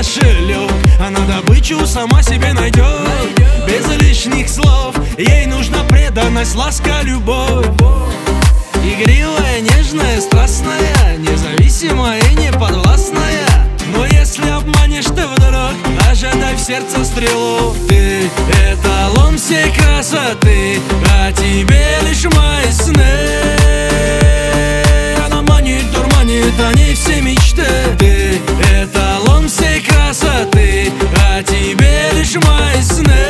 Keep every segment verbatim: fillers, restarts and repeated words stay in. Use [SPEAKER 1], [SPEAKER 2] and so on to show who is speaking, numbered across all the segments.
[SPEAKER 1] кошелек, она добычу сама себе найдет. Без лишних слов, ей нужна преданность, ласка, любовь. Игривая, нежная, страстная, независимая и неподвластная. Но если обманешь ты вдруг, ожидай в сердце стрелу. Ты — эталон всей красоты, а тебе лишь мои сны. Она манит, дурманит, они все мечты. Ты — эталон всей красоты, а тебе лишь мои сны.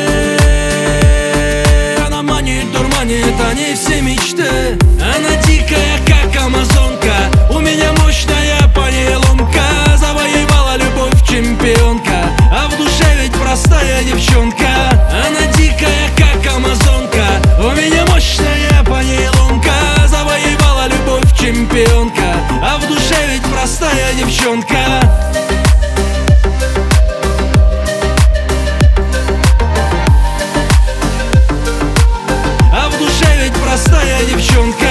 [SPEAKER 1] Она манит, дурманит, они все мечты. Она дикая, как амазонка, у меня мощная по ней ломка. Завоевала любовь чемпионка, а в душе ведь простая девчонка. Она дикая, как амазонка, у меня мощная по ней ломка. Завоевала любовь чемпионка, а в душе ведь простая девчонка. А в душе ведь простая девчонка.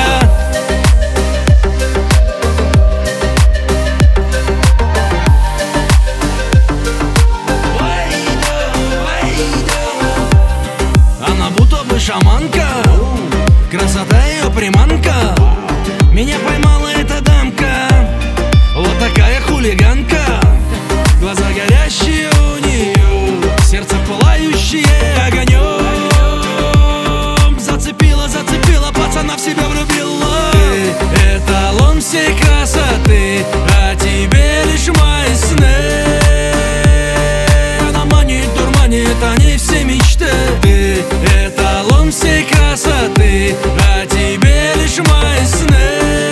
[SPEAKER 1] Шаманка, красота ее приманка. Меня поймала эта дамка, вот такая хулиганка. Глаза горящие у нее, сердце пылающее огонем. Зацепила, зацепила, пацана в себя влюбила. Ты — эталон всей красоты, а тебе лишь мои сны. Она манит, дурманит, они все мечты. Ты — эталон всей красоты, а тебе лишь мои сны.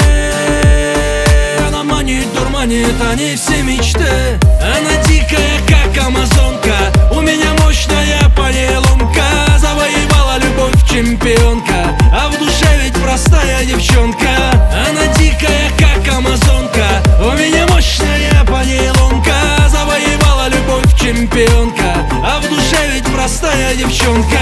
[SPEAKER 1] Она манит, дурманит, они все мечты. Она дикая, как амазонка, у меня мощная по ней ломка. Завоевала любовь чемпионка, а в душе ведь простая девчонка. Она дикая, как амазонка, у меня мощная по ней ломка. Завоевала любовь чемпионка, а в душе ведь простая девчонка.